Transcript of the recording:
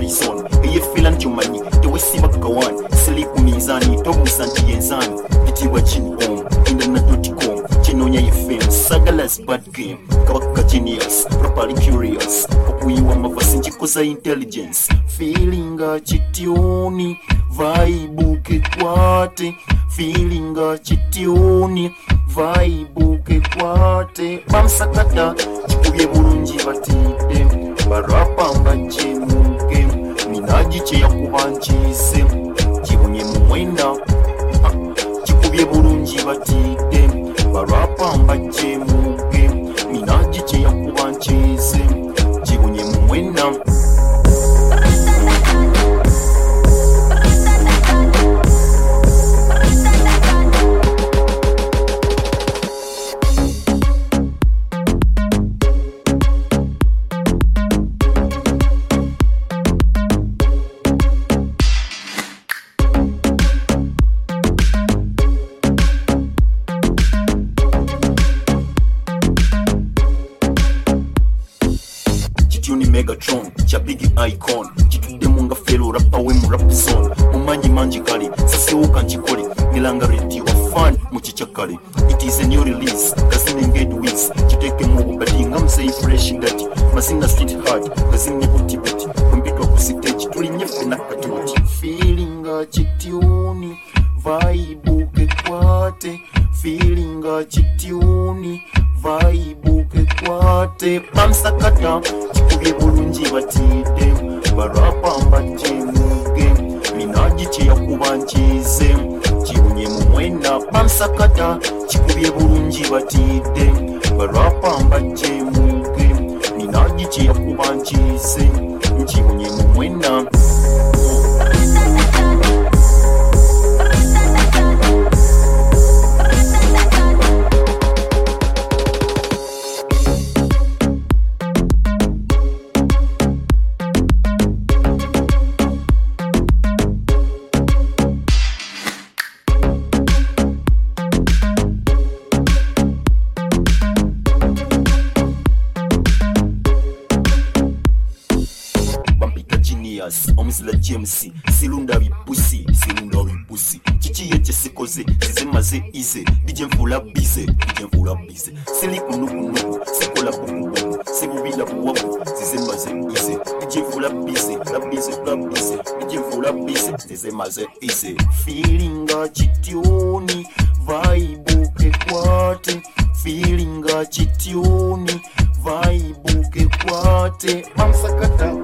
horizon eye feel and chumani te wesiba kawan sleep mizani tobu santi yenzani bitiwa chinhom internet.com chinonya FM sagalas bad game kabaka genius properly curious okuyiwa mavasinji kosa intelligence feeling chitioni vibe kekwate feeling chitioni vibe kekwate bamsakata chikubye bulungi batide barapa mbachemuke minaji che yakubanchise chibunye mumwena chikubye bulungi batide barapa mbachemuke minaji che yakubanchise chibunye mumwena Megatron, cha big icon chitude munga felo rapa we mu rap zone mumanji kali sase ukanchikole nilanga radio fan muchichakale it is a new release kasine engage with chiteke mu badinga msay fresh ngati masinga street hard kasine butibeti kumbitwa ku stage tulinyefe na katoti feeling chitioni vibe kekwate feeling chitioni vibe kekwate bamsakata chikubye bulungi batide barapa mbachemuke minaji che yakubanchize chibunye mumwena bamsakata chikubye bulungi batide barapa mbachemuke minaji che yakubanchize chibunye mumwena Omzila James silunda bipusi chichi yeche sikoze zizemaze ize DJ mvula bize sili kunuku sikola bubu sikubila buwabu zizemaze ize DJ mvula bize DJ mvula bize zizemaze ize feeling chitioni vibe kekwate feeling chitioni vibe kekwate mamsakata